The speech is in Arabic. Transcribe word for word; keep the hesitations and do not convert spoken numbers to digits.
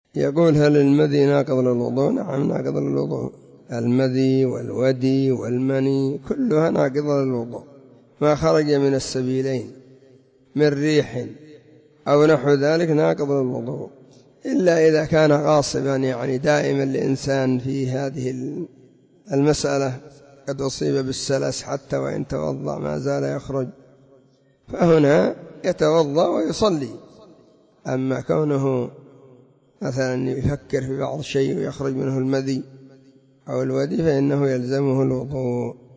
يقول هل المذي ناقض للوضوء؟ نعم ناقض للوضوء، المذي والودي والمني كلها ناقضة للوضوء، ما خرج من السبيلين من ريح أو نحو ذلك ناقض للوضوء، إلا إذا كان غاصبا، يعني دائما الإنسان في هذه المسألة قد أصيب بالسلس حتى وإن توضأ ما زال يخرج، فهنا يتوضأ ويصلي. أما كونه مثلا يفكر في بعض الشيء ويخرج منه المذي أو الودي فإنه يلزمه الوضوء.